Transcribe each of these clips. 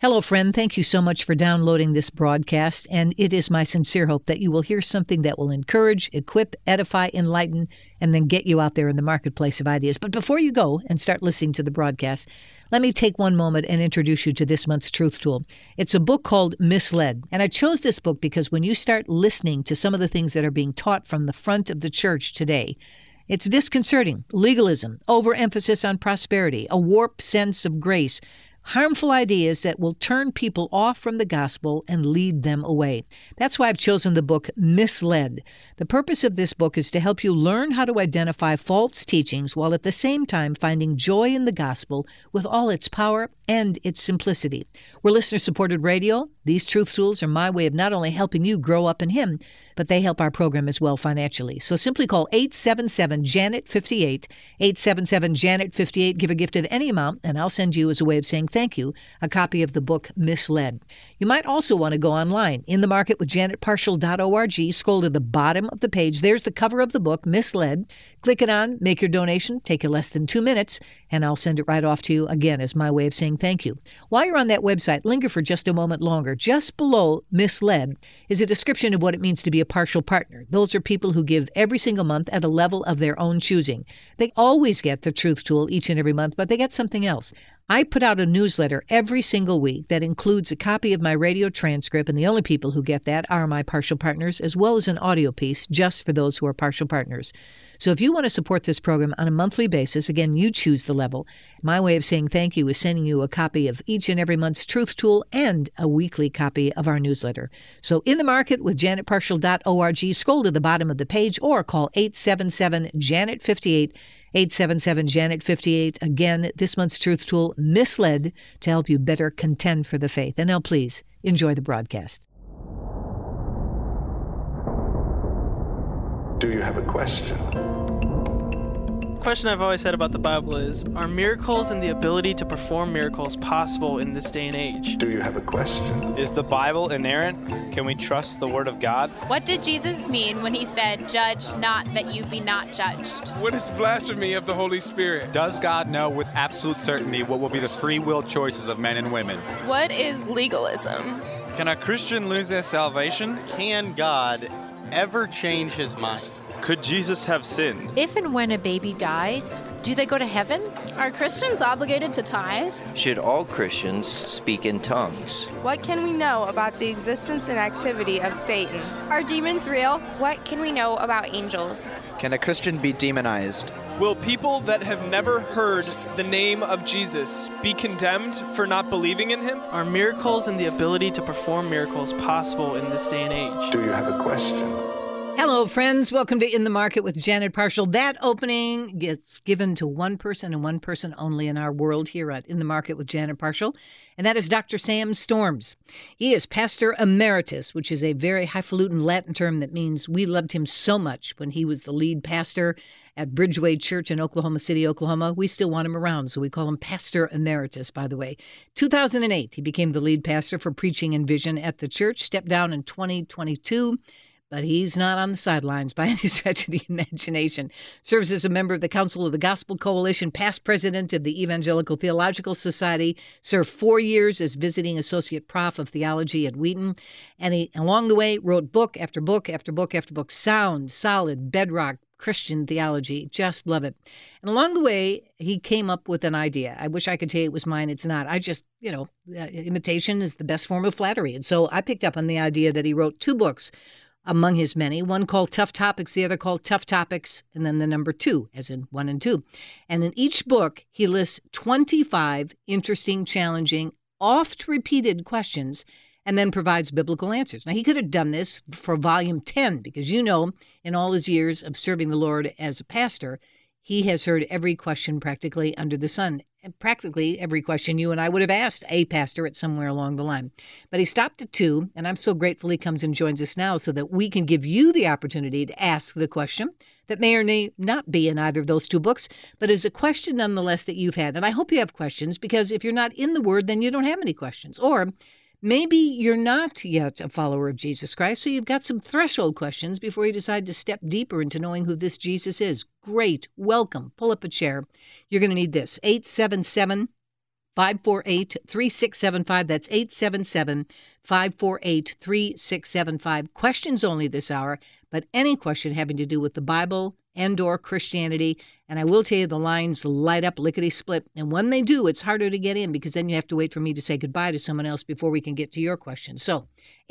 Hello, friend. Thank you so much for downloading this broadcast, and it is my sincere hope that you will hear something that will encourage, equip, edify, enlighten, and then get you out there in the marketplace of ideas. But before you go and start listening to the broadcast, let me take one moment and introduce you to this month's Truth Tool. It's a book called Misled, and I chose this book because when you start listening to some of the things that are being taught from the front of the church today, it's disconcerting. Legalism, overemphasis on prosperity, a warped sense of grace, harmful ideas that will turn people off from the gospel and lead them away. That's why I've chosen the book Misled. The purpose of this book is to help you learn how to identify false teachings while at the same time finding joy in the gospel with all its power and its simplicity. We're listener-supported radio. These truth tools are my way of not only helping you grow up in Him, but they help our program as well financially. So simply call 877-JANET-58, 877-JANET-58. Give a gift of any amount, and I'll send you, as a way of saying thank you, a copy of the book Misled. You might also want to go online, inthemarketwithjanetparshall.org. Scroll to the bottom of the page. There's the cover of the book, Misled. Click it on, make your donation, take you less than 2 minutes, and I'll send it right off to you, again, as my way of saying thank you. While you're on that website, linger for just a moment longer. Just below Misled is a description of what it means to be a partial partner. Those are people who give every single month at a level of their own choosing. They always get the Truth Tool each and every month, but they get something else. I put out a newsletter every single week that includes a copy of my radio transcript, and the only people who get that are my partial partners, as well as an audio piece just for those who are partial partners. So if you want to support this program on a monthly basis, again, you choose the level. My way of saying thank you is sending you a copy of each and every month's Truth Tool and a weekly copy of our newsletter. So in the market with janetparshall.org, scroll to the bottom of the page or call 877-JANET-58, 877-JANET-58. Again, this month's Truth Tool, Misled, to help you better contend for the faith. And now, please, enjoy the broadcast. Do you have a question? The question I've always had about the Bible is, are miracles and the ability to perform miracles possible in this day and age? Do you have a question? Is the Bible inerrant? Can we trust the Word of God? What did Jesus mean when he said, "Judge not that you be not judged"? What is blasphemy of the Holy Spirit? Does God know with absolute certainty what will be the free will choices of men and women? What is legalism? Can a Christian lose their salvation? Can God ever change his mind? Could Jesus have sinned? If and when a baby dies, do they go to heaven? Are Christians obligated to tithe? Should all Christians speak in tongues? What can we know about the existence and activity of Satan? Are demons real? What can we know about angels? Can a Christian be demonized? Will people that have never heard the name of Jesus be condemned for not believing in him? Are miracles and the ability to perform miracles possible in this day and age? Do you have a question? Hello, friends. Welcome to In the Market with Janet Parshall. That opening gets given to one person and one person only in our world here at In the Market with Janet Parshall, and that is Dr. Sam Storms. He is Pastor Emeritus, which is a very highfalutin Latin term that means we loved him so much when he was the lead pastor at Bridgeway Church in Oklahoma City, Oklahoma. We still want him around, so we call him Pastor Emeritus, by the way. 2008, he became the lead pastor for Preaching and Vision at the church, stepped down in 2022. But he's not on the sidelines by any stretch of the imagination. Serves as a member of the Council of the Gospel Coalition, past president of the Evangelical Theological Society, served 4 years as visiting associate prof of theology at Wheaton, and he, along the way, wrote book after book after book after book, sound, solid, bedrock Christian theology. Just love it. And along the way, he came up with an idea. I wish I could tell you it was mine. It's not. I just, imitation is the best form of flattery. And so I picked up on the idea that he wrote 2 books among his many, one called Tough Topics, the other called Tough Topics, and then the number 2, as in 1 and 2. And in each book, he lists 25 interesting, challenging, oft-repeated questions, and then provides biblical answers. Now, he could have done this for volume 10, because in all his years of serving the Lord as a pastor, he has heard every question practically under the sun, and practically every question you and I would have asked a pastor at somewhere along the line. But he stopped at 2, and I'm so grateful he comes and joins us now so that we can give you the opportunity to ask the question that may or may not be in either of those 2 books, but is a question nonetheless that you've had. And I hope you have questions, because if you're not in the Word, then you don't have any questions. Or maybe you're not yet a follower of Jesus Christ, so you've got some threshold questions before you decide to step deeper into knowing who this Jesus is. Great. Welcome. Pull up a chair. You're going to need this. 877 877-548-3675. That's 877-548-3675. Questions only this hour, but any question having to do with the Bible and or Christianity. And I will tell you, the lines light up lickety-split. And when they do, it's harder to get in because then you have to wait for me to say goodbye to someone else before we can get to your question. So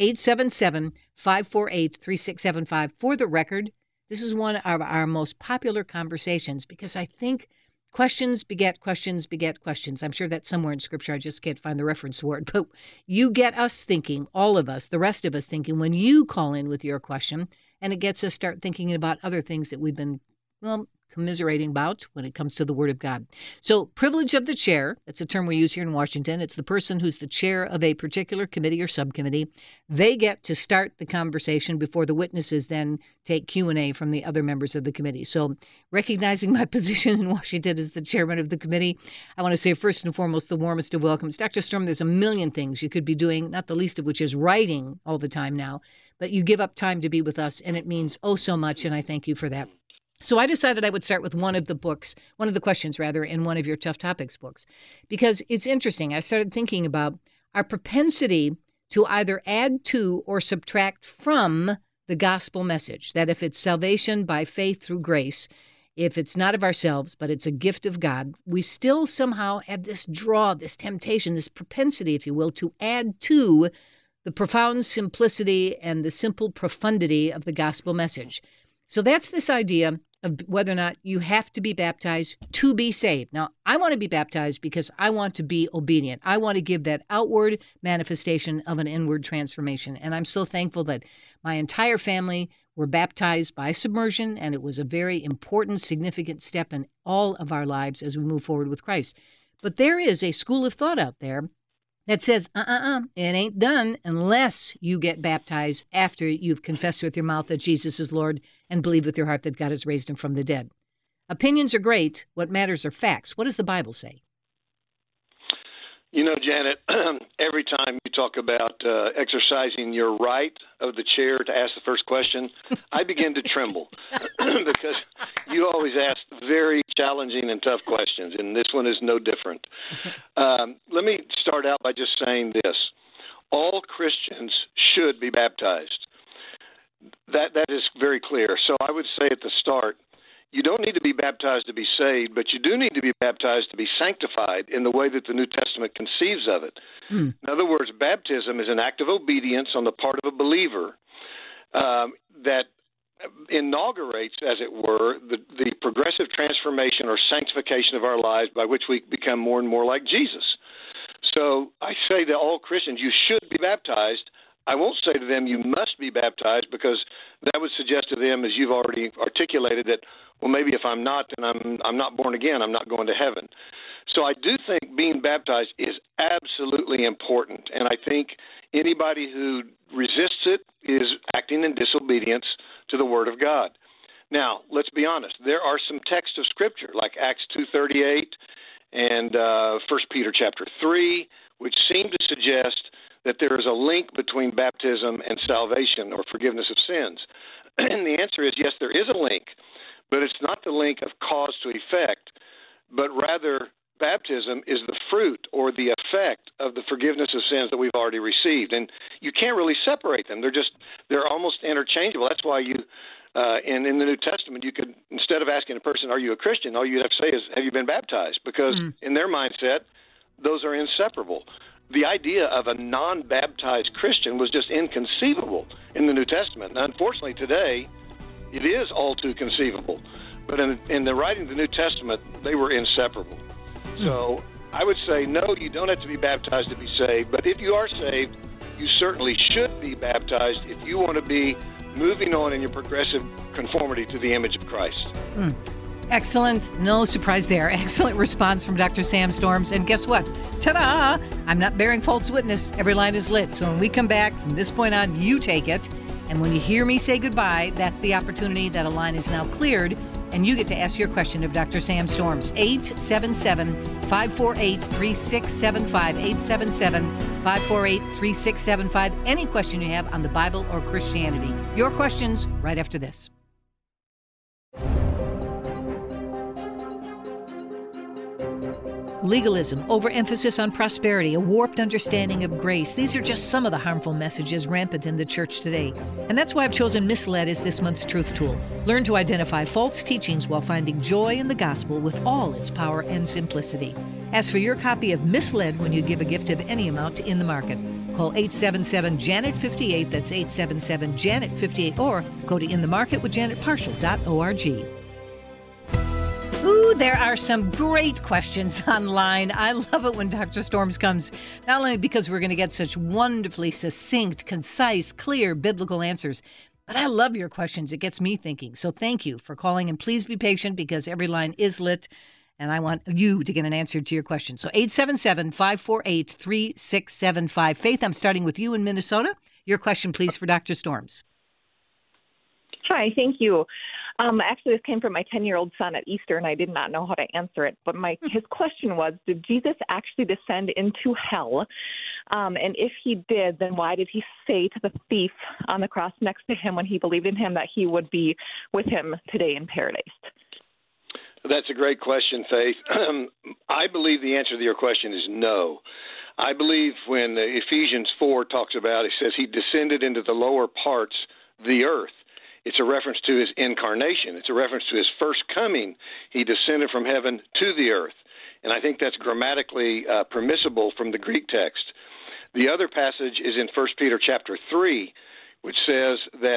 877-548-3675. For the record, this is one of our most popular conversations because I think questions beget questions beget questions. I'm sure that's somewhere in Scripture. I just can't find the reference for it. But you get us thinking, all of us, the rest of us thinking, when you call in with your question, and it gets us start thinking about other things that we've been, commiserating about when it comes to the Word of God. So privilege of the chair, that's a term we use here in Washington. It's the person who's the chair of a particular committee or subcommittee. They get to start the conversation before the witnesses then take Q&A from the other members of the committee. So recognizing my position in Washington as the chairman of the committee, I want to say first and foremost the warmest of welcomes. Dr. Storm, there's a million things you could be doing, not the least of which is writing all the time now, but you give up time to be with us, and it means oh so much, and I thank you for that. So I decided I would start with one of the questions in one of your Tough Topics books, because it's interesting. I started thinking about our propensity to either add to or subtract from the gospel message, that if it's salvation by faith through grace, if it's not of ourselves, but it's a gift of God, we still somehow have this draw, this temptation, this propensity, if you will, to add to the profound simplicity and the simple profundity of the gospel message. So that's this idea of whether or not you have to be baptized to be saved. Now, I want to be baptized because I want to be obedient. I want to give that outward manifestation of an inward transformation. And I'm so thankful that my entire family were baptized by submersion, and it was a very important, significant step in all of our lives as we move forward with Christ. But there is a school of thought out there that says, it ain't done unless you get baptized after you've confessed with your mouth that Jesus is Lord and believe with your heart that God has raised him from the dead. Opinions are great. What matters are facts. What does the Bible say? You know, Janet, every time you talk about exercising your right of the chair to ask the first question, I begin to tremble because you always ask very challenging and tough questions, and this one is no different. Let me start out by just saying this. All Christians should be baptized. That is very clear. So I would say at the start, you don't need to be baptized to be saved, but you do need to be baptized to be sanctified in the way that the New Testament conceives of it. In other words, baptism is an act of obedience on the part of a believer that inaugurates, as it were, the progressive transformation or sanctification of our lives by which we become more and more like Jesus. So I say to all Christians, you should be baptized. I won't say to them you must be baptized, because that would suggest to them, as you've already articulated, that, well, maybe if I'm not, then I'm not born again. I'm not going to heaven. So I do think being baptized is absolutely important, and I think anybody who resists it is acting in disobedience to the Word of God. Now, let's be honest. There are some texts of Scripture, like Acts 2:38 and 1 Peter chapter 3, which seem to suggest that there is a link between baptism and salvation or forgiveness of sins. And the answer is yes, there is a link, but it's not the link of cause to effect, but rather baptism is the fruit or the effect of the forgiveness of sins that we've already received. And you can't really separate them. They're almost interchangeable. That's why you, in the New Testament, you could, instead of asking a person, are you a Christian, all you'd have to say is, have you been baptized? Because in their mindset, those are inseparable. The idea of a non-baptized Christian was just inconceivable in the New Testament. Now, unfortunately, today, it is all too conceivable. But in the writing of the New Testament, they were inseparable. So I would say, no, you don't have to be baptized to be saved. But if you are saved, you certainly should be baptized if you want to be moving on in your progressive conformity to the image of Christ. Excellent. No surprise there. Excellent response from Dr. Sam Storms. And guess what? Ta-da! I'm not bearing false witness. Every line is lit. So when we come back, from this point on, you take it. And when you hear me say goodbye, that's the opportunity that a line is now cleared, and you get to ask your question of Dr. Sam Storms. 877-548-3675. 877-548-3675. Any question you have on the Bible or Christianity. Your questions right after this. Legalism, overemphasis on prosperity, a warped understanding of grace. These are just some of the harmful messages rampant in the church today. And that's why I've chosen Misled as this month's truth tool. Learn to identify false teachings while finding joy in the gospel with all its power and simplicity. Ask for your copy of Misled when you give a gift of any amount to In the Market. Call 877-JANET-58, that's 877-JANET-58, or go to inthemarketwithjanetparshall.org. Ooh, there are some great questions online. I love it when Dr. Storms comes, not only because we're going to get such wonderfully succinct, concise, clear biblical answers, but I love your questions. It gets me thinking. So thank you for calling, and please be patient because every line is lit, and I want you to get an answer to your question. So 877-548-3675. Faith, I'm starting with you in Minnesota. Your question, please, for Dr. Storms. Hi, thank you. Actually, this came from my 10-year-old son at Easter, and I did not know how to answer it. But his question was, did Jesus actually descend into hell? And if he did, then why did he say to the thief on the cross next to him when he believed in him that he would be with him today in paradise? That's a great question, Faith. I believe the answer to your question is no. I believe when Ephesians 4 talks about, it says he descended into the lower parts, the earth. It's a reference to his incarnation. It's a reference to his first coming. He descended from heaven to the earth. And I think that's grammatically permissible from the Greek text. The other passage is in 1 Peter chapter 3, which says that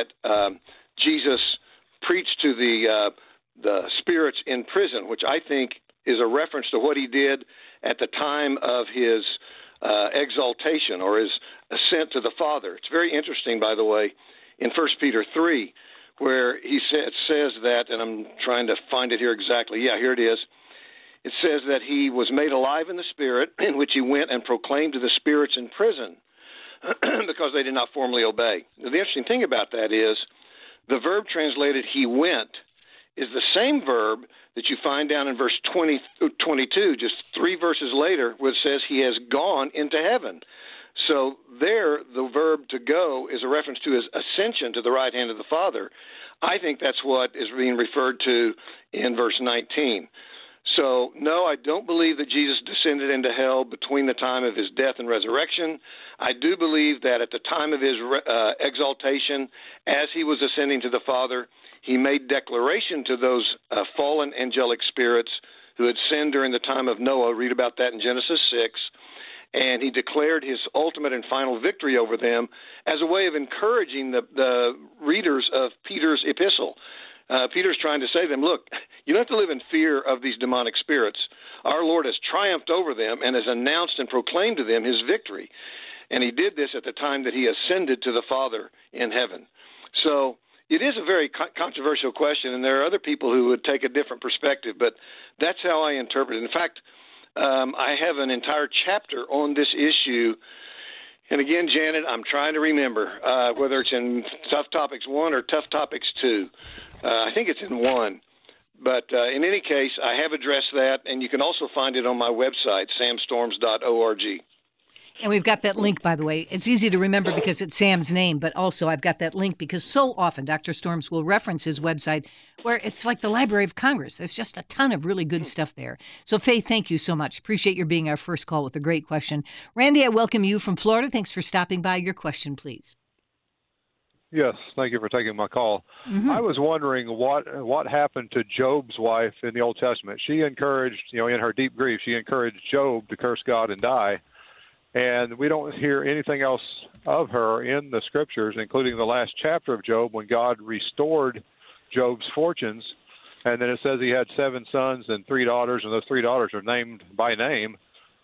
Jesus preached to the spirits in prison, which I think is a reference to what he did at the time of his exaltation or his ascent to the Father. It's very interesting, by the way, in 1 Peter 3, where he says that, and I'm trying to find it here exactly. Yeah, here it is. It says that he was made alive in the Spirit, in which he went and proclaimed to the spirits in prison because they did not formally obey. Now, the interesting thing about that is the verb translated he went is the same verb that you find down in verse 22, just 3 verses later, where it says he has gone into heaven. So there, the verb to go is a reference to his ascension to the right hand of the Father. I think that's what is being referred to in verse 19. So, no, I don't believe that Jesus descended into hell between the time of his death and resurrection. I do believe that at the time of his exaltation, as he was ascending to the Father, he made declaration to those fallen angelic spirits who had sinned during the time of Noah. Read about that in Genesis 6. And he declared his ultimate and final victory over them as a way of encouraging the readers of Peter's epistle. Peter's trying to say to them, look, you don't have to live in fear of these demonic spirits. Our Lord has triumphed over them and has announced and proclaimed to them his victory. And he did this at the time that he ascended to the Father in heaven. So it is a very controversial question, and there are other people who would take a different perspective, but that's how I interpret it. In fact, I have an entire chapter on this issue. And again, Janet, I'm trying to remember whether it's in Tough Topics 1 or Tough Topics 2. I think it's in 1. But in any case, I have addressed that, and you can also find it on my website, samstorms.org. And we've got that link, by the way. It's easy to remember because it's Sam's name, but also I've got that link because so often Dr. Storms will reference his website where it's like the Library of Congress. There's just a ton of really good stuff there. So, Faith, thank you so much. Appreciate your being our first call with a great question. Randy, I welcome you from Florida. Thanks for stopping by. Your question, please. Yes, thank you for taking my call. Mm-hmm. I was wondering what happened to Job's wife in the Old Testament. She encouraged, in her deep grief, she encouraged Job to curse God and die. And we don't hear anything else of her in the scriptures, including the last chapter of Job when God restored Job's fortunes. And then it says he had 7 sons and 3 daughters, and those 3 daughters are named by name.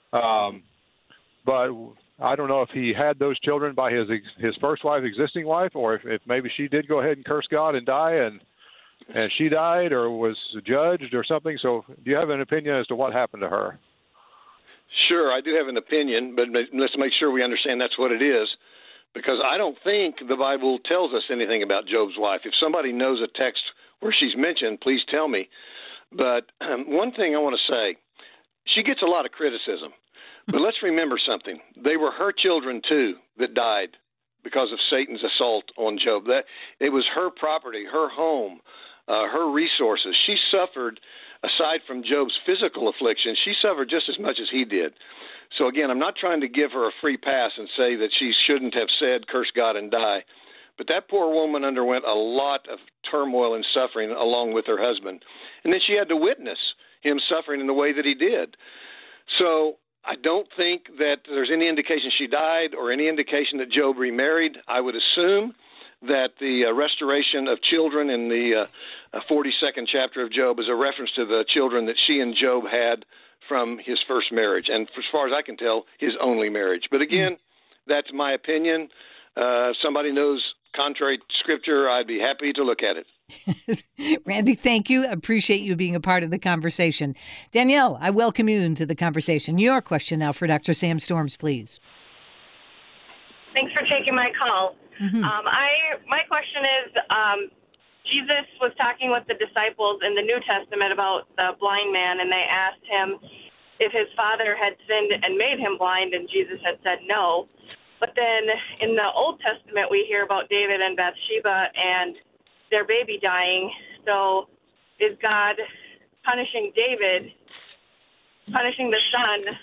But I don't know if he had those children by his first wife, existing wife, or if maybe she did go ahead and curse God and die, and she died or was judged or something. So do you have an opinion as to what happened to her? Sure, I do have an opinion, but let's make sure we understand that's what it is, because I don't think the Bible tells us anything about Job's wife. If somebody knows a text where she's mentioned, please tell me. But one thing I want to say, she gets a lot of criticism, but let's remember something. They were her children, too, that died because of Satan's assault on Job. It was her property, her home, her resources. She suffered aside from Job's physical affliction, she suffered just as much as he did. So again, I'm not trying to give her a free pass and say that she shouldn't have said, curse God and die. But that poor woman underwent a lot of turmoil and suffering along with her husband. And then she had to witness him suffering in the way that he did. So I don't think that there's any indication she died or any indication that Job remarried. I would assume that the restoration of children in the 42nd chapter of Job is a reference to the children that she and Job had from his first marriage, and as far as I can tell, his only marriage. But again, that's my opinion. If somebody knows contrary to Scripture, I'd be happy to look at it. Randy, thank you. Appreciate you being a part of the conversation. Danielle, I welcome you into the conversation. Your question now for Dr. Sam Storms, please. Thanks for taking my call. Mm-hmm. My question is, Jesus was talking with the disciples in the New Testament about the blind man, and they asked him if his father had sinned and made him blind, and Jesus had said no. But then in the Old Testament, we hear about David and Bathsheba and their baby dying. So is God punishing David, punishing the son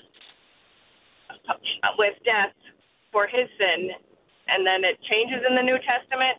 with death for his sin, and then it changes in the New Testament?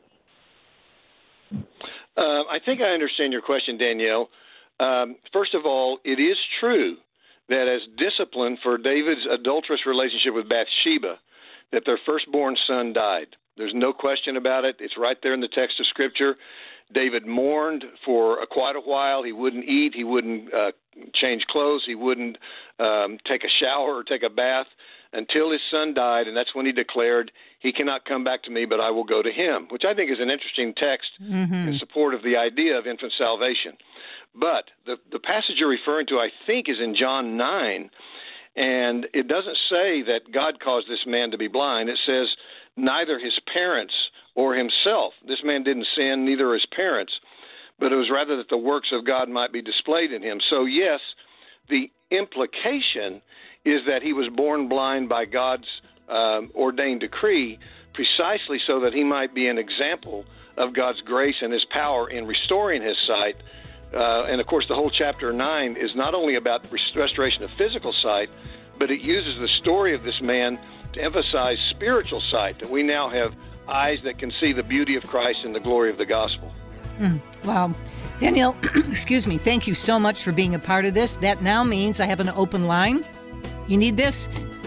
I think I understand your question, Danielle. First of all, it is true that as discipline for David's adulterous relationship with Bathsheba, that their firstborn son died. There's no question about it. It's right there in the text of Scripture. David mourned for quite a while. He wouldn't eat. He wouldn't change clothes. He wouldn't take a shower or take a bath until his son died, and that's when he declared, he cannot come back to me, but I will go to him, which I think is an interesting text in support of the idea of infant salvation. But the passage you're referring to, I think, is in John 9, and it doesn't say that God caused this man to be blind. It says neither his parents or himself. This man didn't sin, neither his parents, but it was rather that the works of God might be displayed in him. So, yes, the implication is that he was born blind by God's ordained decree, precisely so that he might be an example of God's grace and his power in restoring his sight. And, of course, the whole chapter 9 is not only about restoration of physical sight, but it uses the story of this man to emphasize spiritual sight, that we now have eyes that can see the beauty of Christ and the glory of the gospel. Wow. Danielle, excuse me, thank you so much for being a part of this. That now means I have an open line. You need this?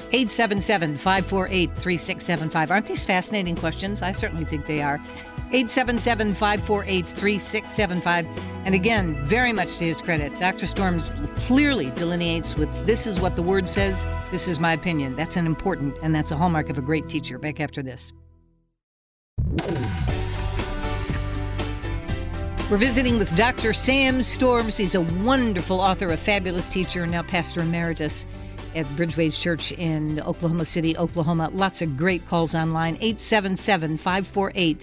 877-548-3675. Aren't these fascinating questions? I certainly think they are. 877-548-3675. And again, very much to his credit, Dr. Storms clearly delineates with, this is what the word says, this is my opinion. That's an important, and that's a hallmark of a great teacher. Back after this. We're visiting with Dr. Sam Storms. He's a wonderful author, a fabulous teacher, now pastor emeritus at Bridgeways Church in Oklahoma City, Oklahoma. Lots of great calls online. 877-548-3675.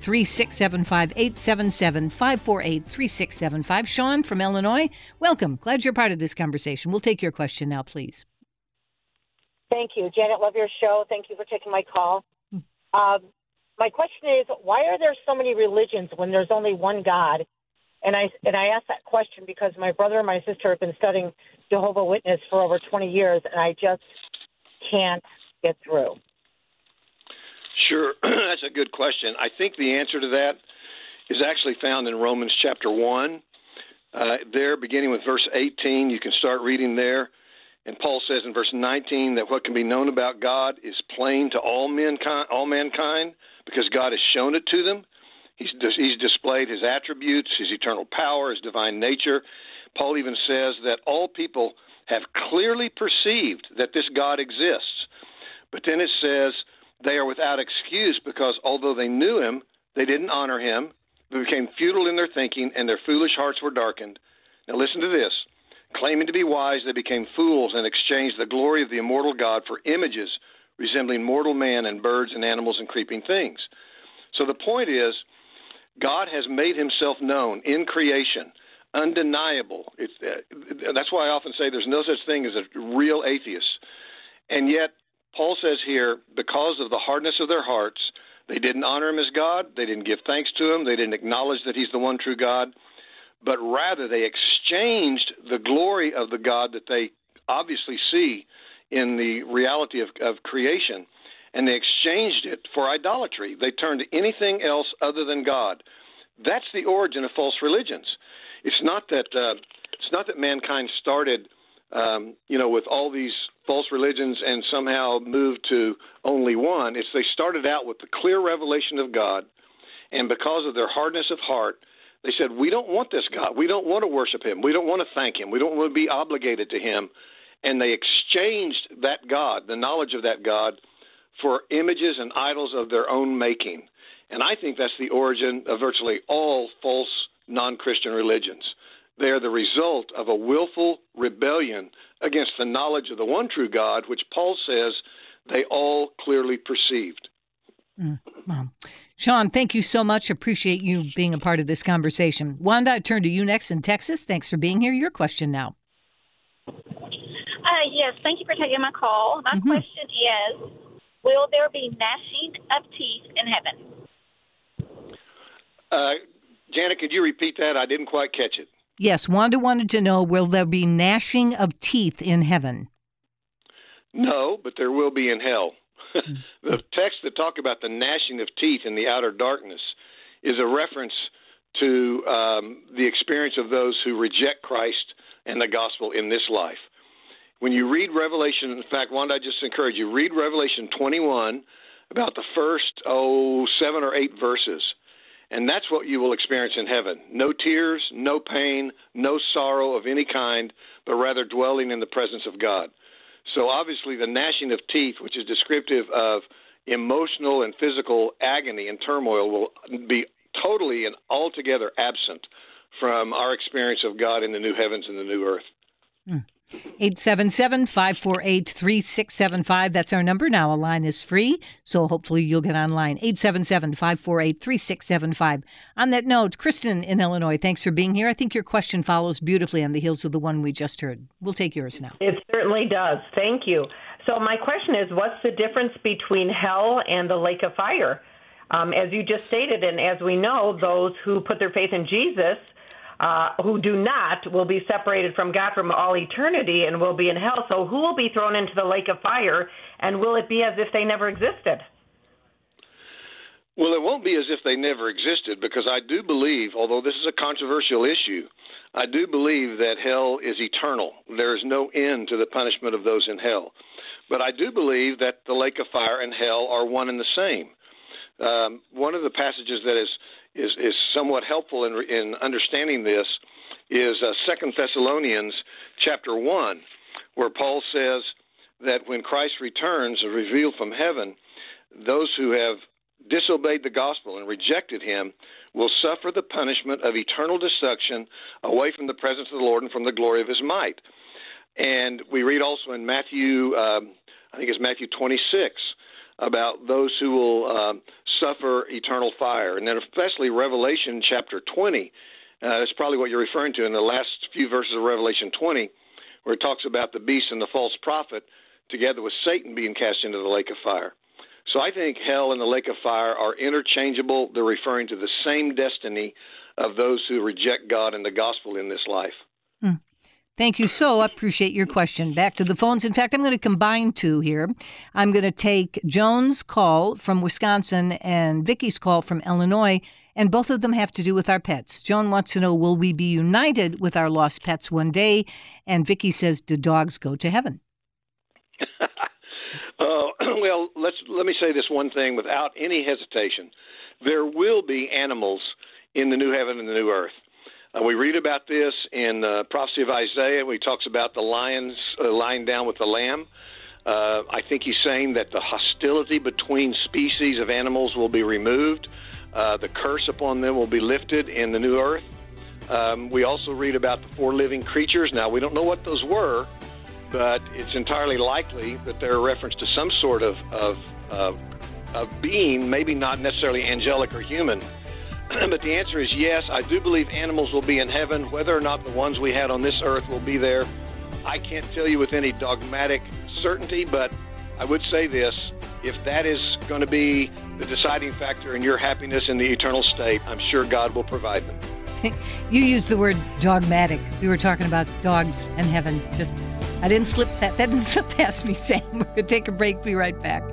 877-548-3675. Sean from Illinois, welcome. Glad you're part of this conversation. We'll take your question now, please. Thank you. Janet, love your show. Thank you for taking my call. My question is, why are there so many religions when there's only one God? And I ask that question because my brother and my sister have been studying Jehovah's Witness for over 20 years, and I just can't get through. Sure. That's a good question. I think the answer to that is actually found in Romans chapter 1. There, beginning with verse 18, you can start reading there. And Paul says in verse 19 that what can be known about God is plain to all mankind, because God has shown it to them. He's displayed his attributes, his eternal power, his divine nature. Paul even says that all people have clearly perceived that this God exists. But then it says they are without excuse because although they knew him, they didn't honor him. They became futile in their thinking, and their foolish hearts were darkened. Now listen to this. Claiming to be wise, they became fools and exchanged the glory of the immortal God for images resembling mortal man and birds and animals and creeping things. So the point is, God has made himself known in creation, undeniable. That's why I often say there's no such thing as a real atheist. And yet, Paul says here, because of the hardness of their hearts, they didn't honor him as God, they didn't give thanks to him, they didn't acknowledge that he's the one true God, but rather they exchanged exchanged the glory of the God that they obviously see in the reality of creation, and they exchanged it for idolatry. They turned to anything else other than God. That's the origin of false religions. It's not that mankind started, with all these false religions and somehow moved to only one. It's they started out with the clear revelation of God, and because of their hardness of heart, they said, we don't want this God. We don't want to worship him. We don't want to thank him. We don't want to be obligated to him. And they exchanged that God, the knowledge of that God, for images and idols of their own making. And I think that's the origin of virtually all false non-Christian religions. They are the result of a willful rebellion against the knowledge of the one true God, which Paul says they all clearly perceived. Wow. Sean, thank you so much. Appreciate you being a part of this conversation. Wanda, I turn to you next in Texas. Thanks for being here. Your question now. Yes, thank you for taking my call. My question is, will there be gnashing of teeth in heaven? Janet, could you repeat that? I didn't quite catch it. Yes, Wanda wanted to know, will there be gnashing of teeth in heaven? No, but there will be in hell. The text that talk about the gnashing of teeth in the outer darkness is a reference to the experience of those who reject Christ and the gospel in this life. When you read Revelation, in fact, Wanda, I just encourage you, read Revelation 21, about the first, 7 or 8 verses. And that's what you will experience in heaven. No tears, no pain, no sorrow of any kind, but rather dwelling in the presence of God. So obviously the gnashing of teeth, which is descriptive of emotional and physical agony and turmoil, will be totally and altogether absent from our experience of God in the new heavens and the new earth. 877-548-3675. That's our number. Now, a line is free, so hopefully you'll get online. 877-548-3675. On that note, Kristen in Illinois, thanks for being here. I think your question follows beautifully on the heels of the one we just heard. We'll take yours now. It certainly does. Thank you. So my question is, what's the difference between hell and the lake of fire? As you just stated, and as we know, those who put their faith in Jesus who do not will be separated from God from all eternity and will be in hell. So who will be thrown into the lake of fire, and will it be as if they never existed? Well, it won't be as if they never existed, because I do believe, although this is a controversial issue, I do believe that hell is eternal. There is no end to the punishment of those in hell. But I do believe that the lake of fire and hell are one and the same. One of the passages that is somewhat helpful in understanding this is 2 Thessalonians chapter 1, where Paul says that when Christ returns and revealed from heaven, those who have disobeyed the gospel and rejected him will suffer the punishment of eternal destruction away from the presence of the Lord and from the glory of his might. And we read also in Matthew, I think it's Matthew 26, about those who will suffer eternal fire. And then especially Revelation chapter 20, that's probably what you're referring to in the last few verses of Revelation 20, where it talks about the beast and the false prophet together with Satan being cast into the lake of fire. So I think hell and the lake of fire are interchangeable. They're referring to the same destiny of those who reject God and the gospel in this life. Thank you so. Appreciate your question. Back to the phones. In fact, I'm going to combine two here. I'm going to take Joan's call from Wisconsin and Vicky's call from Illinois, and both of them have to do with our pets. Joan wants to know, will we be united with our lost pets one day? And Vicky says, do dogs go to heaven? Well, let me say this one thing without any hesitation. There will be animals in the new heaven and the new earth. We read about this in the prophecy of Isaiah. He talks about the lions lying down with the lamb. I think he's saying that the hostility between species of animals will be removed. The curse upon them will be lifted in the new earth. We also read about the 4 living creatures. Now, we don't know what those were, but it's entirely likely that they're a reference to some sort of being, maybe not necessarily angelic or human. But the answer is yes. I do believe animals will be in heaven. Whether or not the ones we had on this earth will be there, I can't tell you with any dogmatic certainty, but I would say this. If that is going to be the deciding factor in your happiness in the eternal state, I'm sure God will provide them. You used the word dogmatic. We were talking about dogs and heaven. I didn't slip that. That didn't slip past me, Sam. We're going to take a break. Be right back.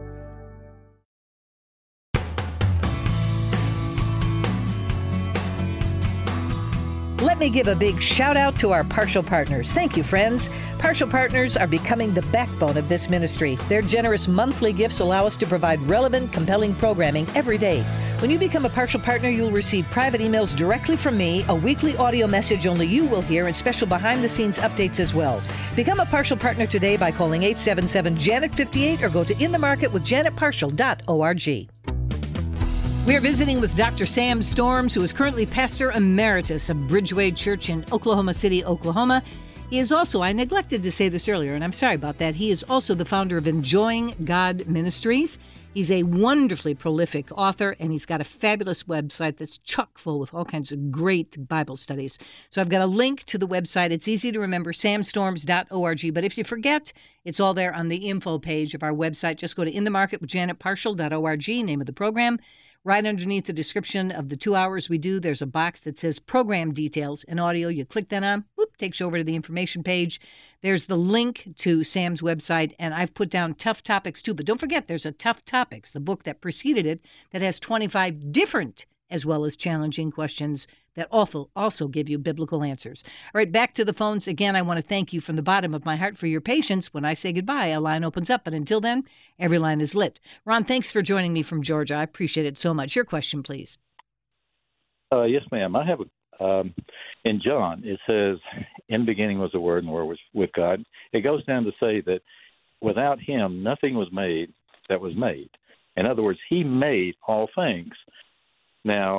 Let me give a big shout out to our Partial Partners. Thank you, friends. Partial Partners are becoming the backbone of this ministry. Their generous monthly gifts allow us to provide relevant, compelling programming every day. When you become a Partial Partner, you'll receive private emails directly from me, a weekly audio message only you will hear, and special behind-the-scenes updates as well. Become a Partial Partner today by calling 877-JANET-58 or go to inthemarketwithjanetparshall.org. We are visiting with Dr. Sam Storms, who is currently Pastor Emeritus of Bridgeway Church in Oklahoma City, Oklahoma. He is also, I neglected to say this earlier, and I'm sorry about that, he is also the founder of Enjoying God Ministries. He's a wonderfully prolific author, and he's got a fabulous website that's chock full with all kinds of great Bible studies. So I've got a link to the website. It's easy to remember, samstorms.org. But if you forget, it's all there on the info page of our website. Just go to inthemarketwithjanetparshall.org, name of the program. Right underneath the description of the 2 hours we do, there's a box that says Program Details in audio. You click that on, whoop, takes you over to the information page. There's the link to Sam's website, and I've put down Tough Topics too. But don't forget, there's a Tough Topics, the book that preceded it, that has 25 different as well as challenging questions that also give you biblical answers. All right, back to the phones. Again, I want to thank you from the bottom of my heart for your patience. When I say goodbye, a line opens up, but until then, every line is lit. Ron, thanks for joining me from Georgia. I appreciate it so much. Your question, please. Yes, ma'am. I have in John, it says, in the beginning was the Word, and the Word was with God. It goes down to say that without him, nothing was made that was made. In other words, he made all things. Now,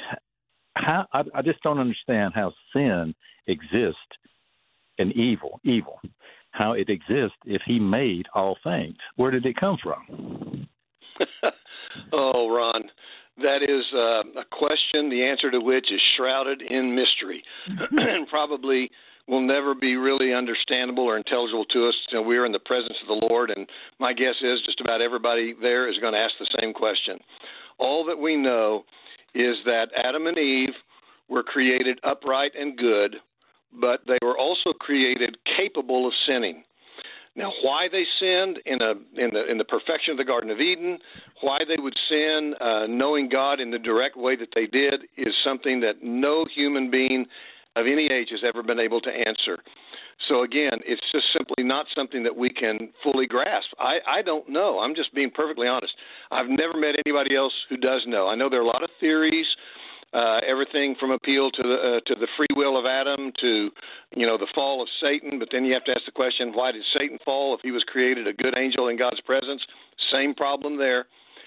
I just don't understand how sin exists and evil, how it exists if he made all things. Where did it come from? Oh, Ron, that is a question, the answer to which is shrouded in mystery and probably will never be really understandable or intelligible to us until we're in the presence of the Lord. And my guess is just about everybody there is going to ask the same question. All that we know is that Adam and Eve were created upright and good, but they were also created capable of sinning. Now, why they sinned in the perfection of the Garden of Eden, why they would sin knowing God in the direct way that they did, is something that no human being of any age has ever been able to answer. So again, it's just simply not something that we can fully grasp. I don't know. I'm just being perfectly honest. I've never met anybody else who does know. I know there are a lot of theories, everything from appeal to the free will of Adam to, the fall of Satan. But then you have to ask the question, why did Satan fall if he was created a good angel in God's presence? Same problem there.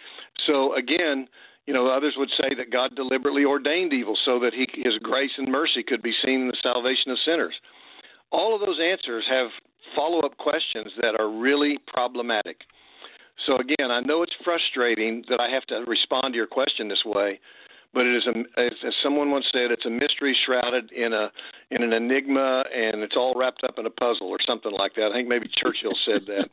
So again, others would say that God deliberately ordained evil so that his grace and mercy could be seen in the salvation of sinners. All of those answers have follow-up questions that are really problematic. So again, I know it's frustrating that I have to respond to your question this way, but it is, as someone once said, it's a mystery shrouded in an enigma, and it's all wrapped up in a puzzle or something like that. I think maybe Churchill said that.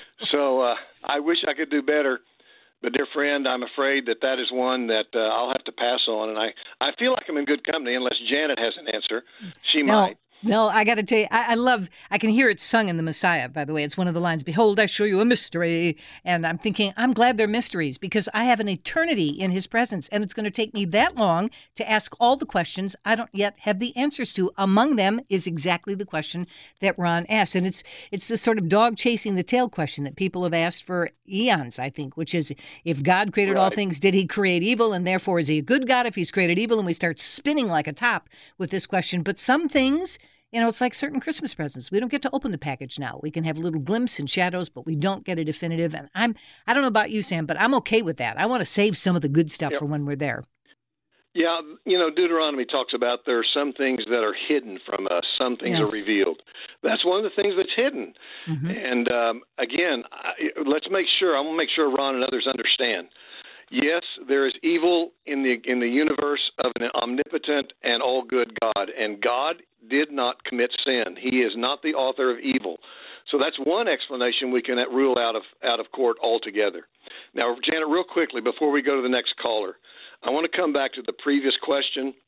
So I wish I could do better. But, dear friend, I'm afraid that is one that I'll have to pass on. And I feel like I'm in good company unless Janet has an answer. She might. No, I got to tell you, I can hear it sung in the Messiah, by the way. It's one of the lines, behold, I show you a mystery. And I'm thinking, I'm glad they're mysteries because I have an eternity in his presence. And it's going to take me that long to ask all the questions I don't yet have the answers to. Among them is exactly the question that Ron asked. And it's this sort of dog chasing the tail question that people have asked for eons, I think, which is, if God created all things, did he create evil? And therefore, is he a good God if he's created evil? And we start spinning like a top with this question. But some things, it's like certain Christmas presents. We don't get to open the package now. We can have a little glimpse and shadows, but we don't get a definitive. And I don't know about you, Sam, but I'm okay with that. I want to save some of the good stuff for when we're there. Yeah, Deuteronomy talks about there are some things that are hidden from us. Some things are revealed. That's one of the things that's hidden. Mm-hmm. And again, let's make sure. I want to make sure Ron and others understand. Yes, there is evil in the universe of an omnipotent and all-good God, and God did not commit sin. He is not the author of evil. So that's one explanation we can rule out of court altogether. Now, Janet, real quickly, before we go to the next caller, I want to come back to the previous question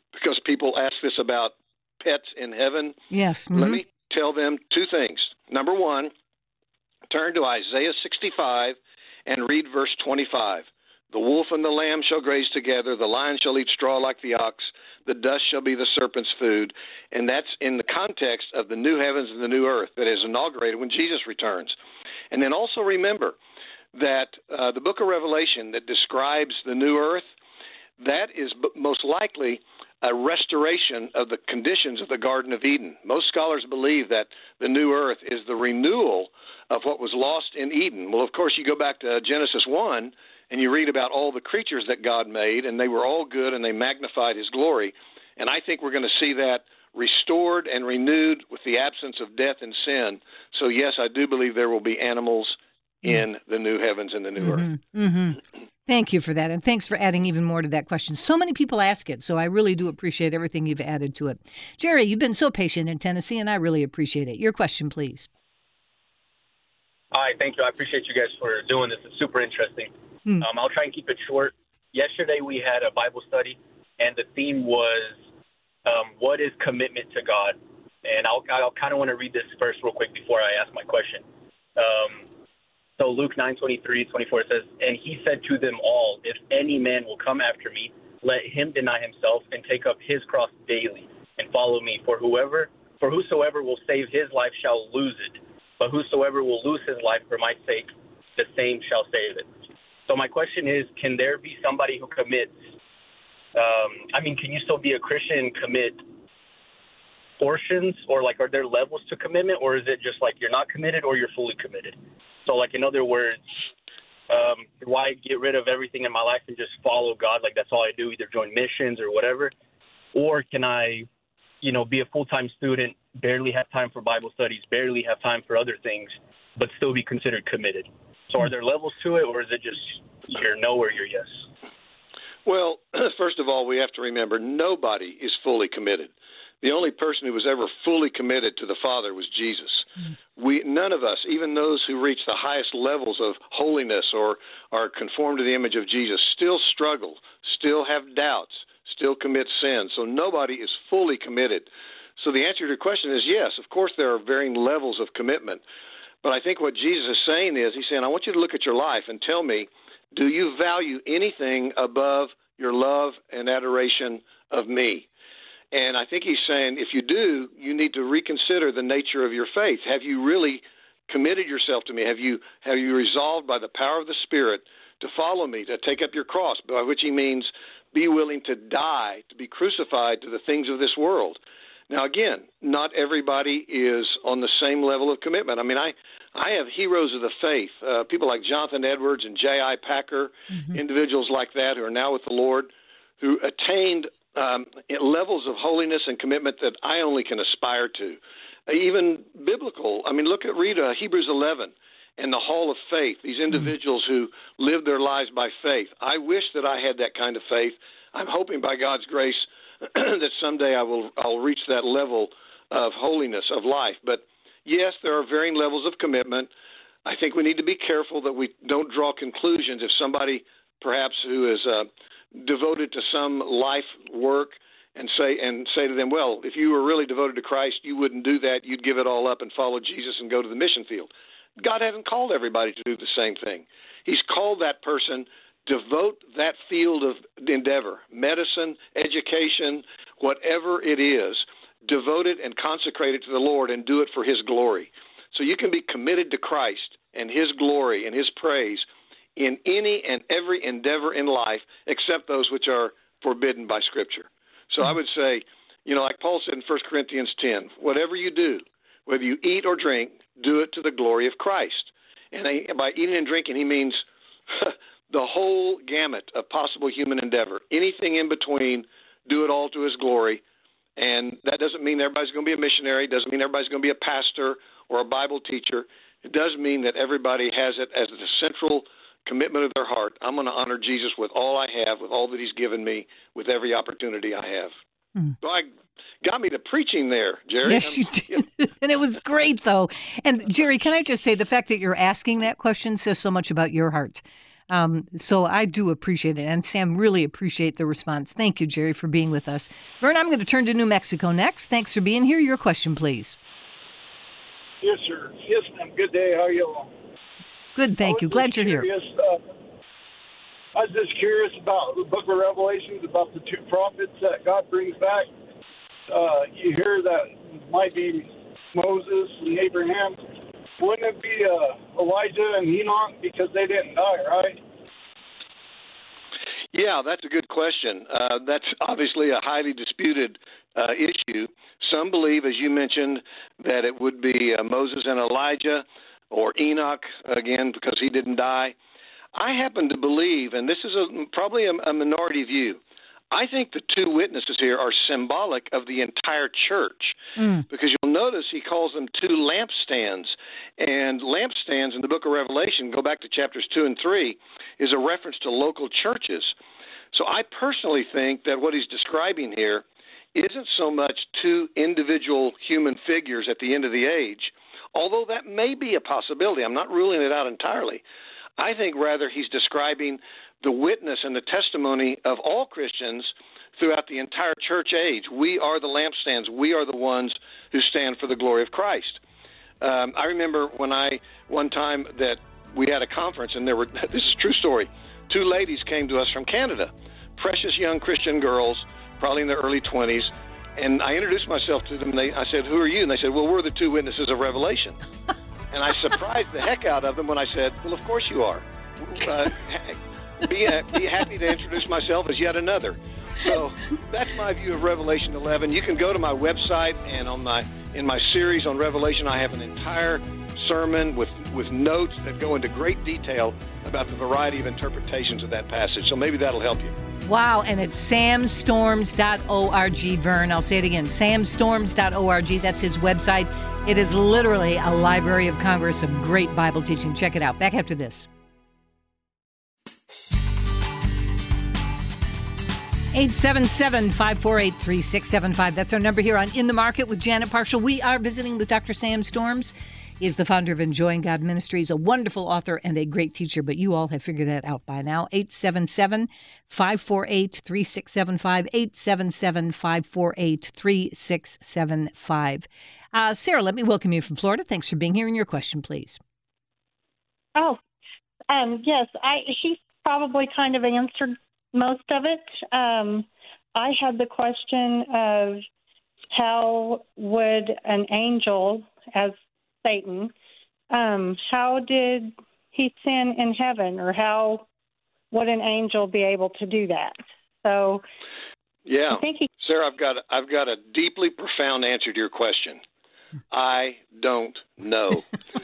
because people ask this about pets in heaven. Yes. Mm-hmm. Let me tell them two things. Number one, turn to Isaiah 65 and read verse 25. The wolf and the lamb shall graze together. The lion shall eat straw like the ox. The dust shall be the serpent's food. And that's in the context of the new heavens and the new earth that is inaugurated when Jesus returns. And then also remember that the book of Revelation that describes the new earth, that is most likely a restoration of the conditions of the Garden of Eden. Most scholars believe that the new earth is the renewal of what was lost in Eden. Well, of course, you go back to Genesis 1, and you read about all the creatures that God made, and they were all good, and they magnified his glory. And I think we're going to see that restored and renewed with the absence of death and sin. So, yes, I do believe there will be animals in the new heavens and the new earth. Mm-hmm. Thank you for that, and thanks for adding even more to that question. So many people ask it, so I really do appreciate everything you've added to it. Jerry, you've been so patient in Tennessee, and I really appreciate it. Your question, please. Hi, thank you. I appreciate you guys for doing this. It's super interesting. I'll try and keep it short. Yesterday we had a Bible study, and the theme was what is commitment to God? And I'll kind of want to read this first real quick before I ask my question. So Luke 9:23-24 says, "And he said to them all, if any man will come after me, let him deny himself and take up his cross daily and follow me. For whosoever will save his life shall lose it. But whosoever will lose his life for my sake, the same shall save it." So my question is, can there be somebody who commits, can you still be a Christian and commit portions, or are there levels to commitment, or is it just you're not committed or you're fully committed? So in other words, do I get rid of everything in my life and just follow God? That's all I do, either join missions or whatever? Or can I, be a full-time student, barely have time for Bible studies, barely have time for other things, but still be considered committed? So are there levels to it, or is it just your no or your yes? Well, first of all, we have to remember nobody is fully committed. The only person who was ever fully committed to the Father was Jesus. None of us, even those who reach the highest levels of holiness or are conformed to the image of Jesus, still struggle, still have doubts, still commit sin. So nobody is fully committed. So the answer to your question is yes, of course there are varying levels of commitment. But I think what Jesus is saying is, he's saying, I want you to look at your life and tell me, do you value anything above your love and adoration of me? And I think he's saying, if you do, you need to reconsider the nature of your faith. Have you really committed yourself to me? Have you resolved by the power of the Spirit to follow me, to take up your cross, by which he means be willing to die, to be crucified to the things of this world? Now, again, not everybody is on the same level of commitment. I have heroes of the faith, people like Jonathan Edwards and J.I. Packer, individuals like that who are now with the Lord, who attained levels of holiness and commitment that I only can aspire to. Even biblical. Read Hebrews 11 and the Hall of Faith, these individuals who lived their lives by faith. I wish that I had that kind of faith. I'm hoping by God's grace that someday I'll reach that level of holiness of life. But yes, there are varying levels of commitment. I think we need to be careful that we don't draw conclusions. If somebody perhaps who is devoted to some life work and say to them, well, if you were really devoted to Christ, you wouldn't do that. You'd give it all up and follow Jesus and go to the mission field. God hasn't called everybody to do the same thing. He's called that person devote that field of endeavor, medicine, education, whatever it is, devote it and consecrate it to the Lord and do it for his glory. So you can be committed to Christ and his glory and his praise in any and every endeavor in life except those which are forbidden by Scripture. So I would say, like Paul said in 1 Corinthians 10, whatever you do, whether you eat or drink, do it to the glory of Christ. And by eating and drinking, he means the whole gamut of possible human endeavor. Anything in between, do it all to his glory. And that doesn't mean everybody's going to be a missionary. It doesn't mean everybody's going to be a pastor or a Bible teacher. It does mean that everybody has it as the central commitment of their heart. I'm going to honor Jesus with all I have, with all that he's given me, with every opportunity I have. So I got me to preaching there, Jerry. Yes, you did. And it was great, though. And, Jerry, can I just say the fact that you're asking that question says so much about your heart. So I do appreciate it. And Sam, really appreciate the response. Thank you, Jerry, for being with us. Vern, I'm going to turn to New Mexico next. Thanks for being here. Your question, please. Yes, sir. Yes, ma'am. Good day. How are you all? Good, thank you. Glad you're here. I was just curious about the book of Revelations, about the two prophets that God brings back. You hear that might be Moses and Abraham. Wouldn't it be Elijah and Enoch because they didn't die, right? Yeah, that's a good question. That's obviously a highly disputed issue. Some believe, as you mentioned, that it would be Moses and Elijah or Enoch, again, because he didn't die. I happen to believe, and this is probably a minority view, I think the two witnesses here are symbolic of the entire church, because you'll notice he calls them two lampstands. And lampstands in the book of Revelation, go back to chapters 2 and 3, is a reference to local churches. So I personally think that what he's describing here isn't so much two individual human figures at the end of the age, although that may be a possibility. I'm not ruling it out entirely. I think rather he's describing the witness and the testimony of all Christians throughout the entire church age. We are the lampstands. We are the ones who stand for the glory of Christ. I remember one time that we had a conference, and this is a true story, two ladies came to us from Canada, precious young Christian girls, probably in their early 20s, and I introduced myself to them. I said, "Who are you?" And they said, "Well, we're the two witnesses of Revelation." And I surprised the heck out of them when I said, "Well, of course you are. Be happy to introduce myself as yet another." So that's my view of Revelation 11. You can go to my website, and in my series on Revelation, I have an entire sermon with notes that go into great detail about the variety of interpretations of that passage. So maybe that'll help you. Wow, and it's samstorms.org, Vern. I'll say it again, samstorms.org. That's his website. It is literally a Library of Congress of great Bible teaching. Check it out. Back after this. 877-548-3675. That's our number here on In the Market with Janet Parshall. We are visiting with Dr. Sam Storms. He is the founder of Enjoying God Ministries, a wonderful author and a great teacher, but you all have figured that out by now. 877-548-3675, 877-548-3675. Sarah, let me welcome you from Florida. Thanks for being here, and your question, please. Oh, yes, she's probably kind of answered most of it. I had the question of how would an angel, as Satan, how did he sin in heaven, or how would an angel be able to do that? So, yeah, Sarah, I've got a deeply profound answer to your question. I don't know,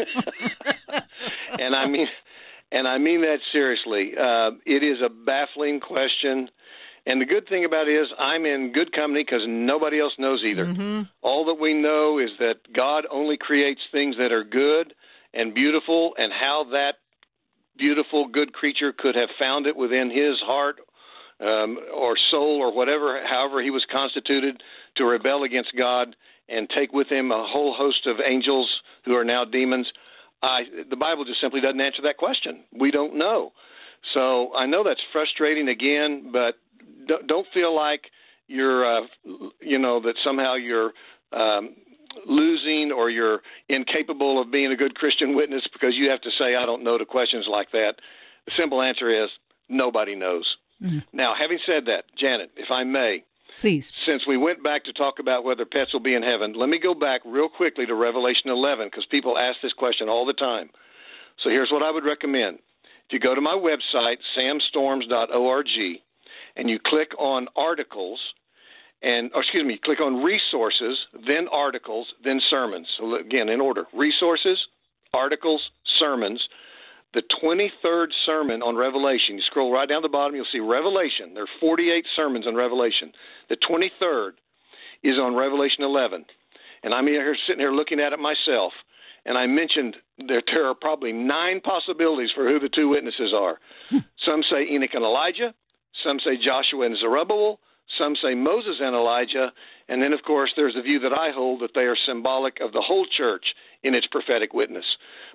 and I mean that seriously. It is a baffling question. And the good thing about it is I'm in good company because nobody else knows either. Mm-hmm. All that we know is that God only creates things that are good and beautiful, and how that beautiful, good creature could have found it within his heart or soul or whatever, however he was constituted, to rebel against God and take with him a whole host of angels who are now demons. The Bible just simply doesn't answer that question. We don't know. So I know that's frustrating again, but don't feel like you're, that somehow you're losing or you're incapable of being a good Christian witness because you have to say, I don't know, to questions like that. The simple answer is nobody knows. Mm-hmm. Now, having said that, Janet, if I may, please, since we went back to talk about whether pets will be in heaven, let me go back real quickly to Revelation 11 because people ask this question all the time. So here's what I would recommend. If you go to my website, samstorms.org, and you click on articles, click on resources, then articles, then sermons. So again, in order, resources, articles, sermons. The 23rd sermon on Revelation, you scroll right down the bottom, you'll see Revelation. There are 48 sermons on Revelation. The 23rd is on Revelation 11. And I'm here sitting here looking at it myself, and I mentioned that there are probably 9 possibilities for who the two witnesses are. Some say Enoch and Elijah. Some say Joshua and Zerubbabel. Some say Moses and Elijah. And then, of course, there's the view that I hold that they are symbolic of the whole church in its prophetic witness.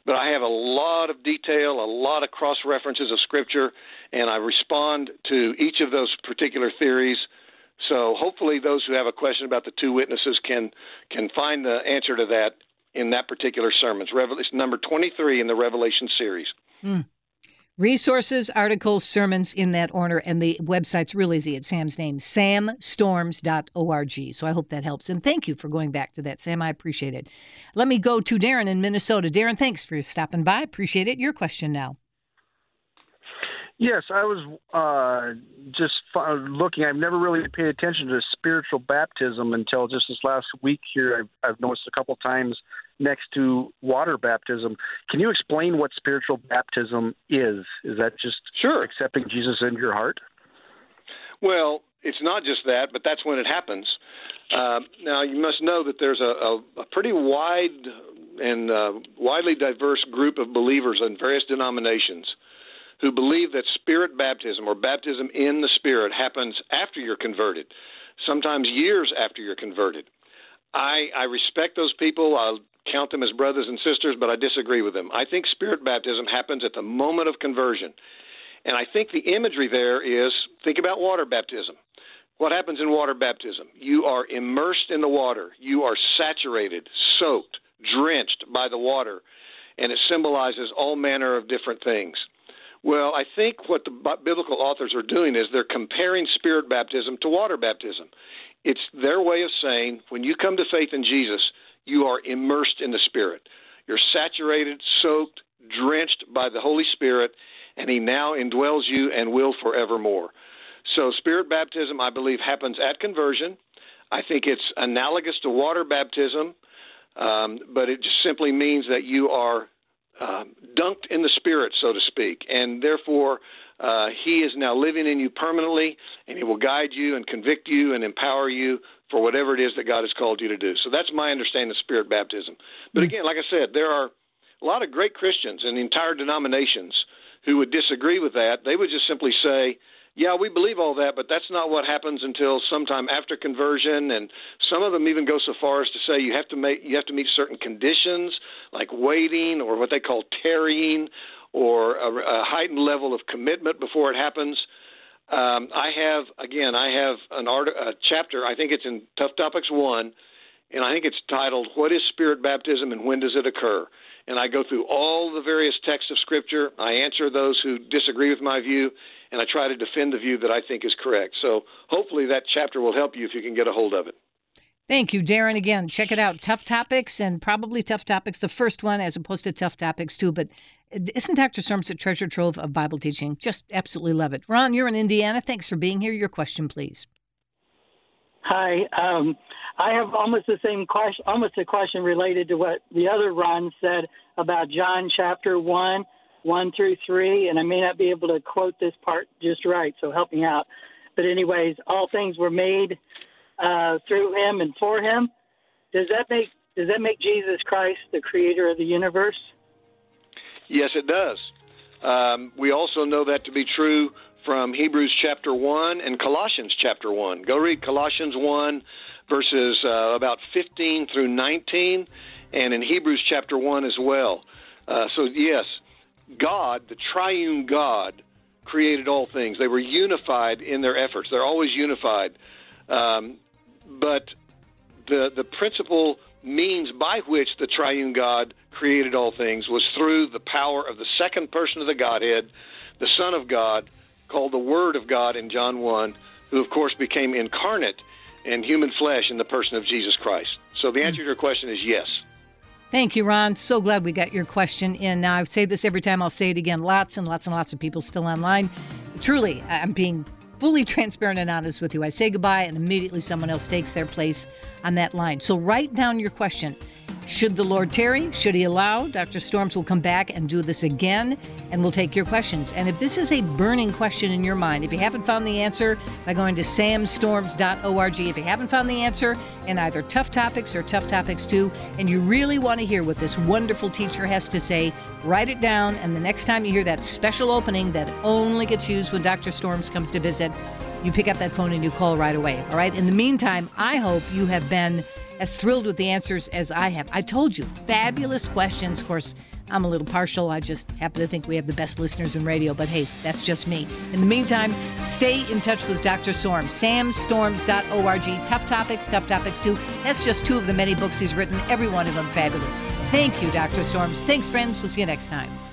but I have a lot of detail, a lot of cross-references of Scripture, and I respond to each of those particular theories. So hopefully those who have a question about the two witnesses can find the answer to that in that particular sermon. It's Revelation number 23 in the Revelation series. Resources, articles, sermons in that order, and the website's real easy. It's Sam's name, samstorms.org. So I hope that helps. And thank you for going back to that, Sam. I appreciate it. Let me go to Darren in Minnesota. Darren, thanks for stopping by. Appreciate it. Your question now. Yes, I was just looking. I've never really paid attention to spiritual baptism until just this last week here. I've noticed a couple times next to water baptism. Can you explain what spiritual baptism is? Is that just accepting Jesus into your heart? Well, it's not just that, but that's when it happens. Now, you must know that there's a pretty wide and widely diverse group of believers in various denominations who believe that spirit baptism or baptism in the Spirit happens after you're converted, sometimes years after you're converted. I respect those people. I'll count them as brothers and sisters, but I disagree with them. I think spirit baptism happens at the moment of conversion. And I think the imagery there is, think about water baptism. What happens in water baptism? You are immersed in the water. You are saturated, soaked, drenched by the water, and it symbolizes all manner of different things. Well, I think what the biblical authors are doing is they're comparing spirit baptism to water baptism. It's their way of saying when you come to faith in Jesus, you are immersed in the Spirit. You're saturated, soaked, drenched by the Holy Spirit, and He now indwells you and will forevermore. So spirit baptism, I believe, happens at conversion. I think it's analogous to water baptism, but it just simply means that you are dunked in the Spirit, so to speak, and therefore He is now living in you permanently, and He will guide you and convict you and empower you for whatever it is that God has called you to do. So that's my understanding of spirit baptism. But again, like I said, there are a lot of great Christians in entire denominations who would disagree with that. They would just simply say, yeah, we believe all that, but that's not what happens until sometime after conversion. And some of them even go so far as to say you have to meet certain conditions, like waiting or what they call tarrying, or a heightened level of commitment before it happens. I have a chapter. I think it's in Tough Topics 1, and I think it's titled "What is Spirit Baptism and When Does It Occur?" And I go through all the various texts of Scripture. I answer those who disagree with my view, and I try to defend the view that I think is correct. So hopefully that chapter will help you if you can get a hold of it. Thank you, Darren. Again, check it out. Tough Topics, and probably Tough Topics, the first one, as opposed to Tough Topics 2. But isn't Dr. Storms a treasure trove of Bible teaching? Just absolutely love it. Ron, you're in Indiana. Thanks for being here. Your question, please. Hi. I have almost the same question, almost a question related to what the other Ron said about John chapter 1, 1 through 3, and I may not be able to quote this part just right, so help me out. But anyways, all things were made through Him and for Him. Does that make Jesus Christ the creator of the universe? Yes, it does. We also know that to be true from Hebrews chapter 1 and Colossians chapter 1. Go read Colossians 1, verses about 15 through 19, and in Hebrews chapter 1 as well. So, yes, God, the triune God, created all things. They were unified in their efforts. They're always unified. But the principal means by which the triune God created all things was through the power of the second person of the Godhead, the Son of God, called the Word of God in John 1, who, of course, became incarnate in human flesh in the person of Jesus Christ. So the answer to your question is yes. Thank you, Ron. So glad we got your question in. Now, I say this every time. I'll say it again. Lots and lots and lots of people still online. Truly, I'm being fully transparent and honest with you. I say goodbye, and immediately someone else takes their place on that line. So write down your question. Should the Lord tarry? Should He allow? Dr. Storms will come back and do this again, and we'll take your questions. And if this is a burning question in your mind, if you haven't found the answer by going to samstorms.org, if you haven't found the answer in either Tough Topics or Tough Topics 2, and you really want to hear what this wonderful teacher has to say, write it down, and the next time you hear that special opening that only gets used when Dr. Storms comes to visit, you pick up that phone and you call right away. All right? In the meantime, I hope you have been as thrilled with the answers as I have. I told you, fabulous questions. Of course, I'm a little partial. I just happen to think we have the best listeners in radio, but hey, that's just me. In the meantime, stay in touch with Dr. Storms. samstorms.org. Tough Topics 2. That's just 2 of the many books he's written, every one of them fabulous. Thank you, Dr. Storms. Thanks, friends. We'll see you next time.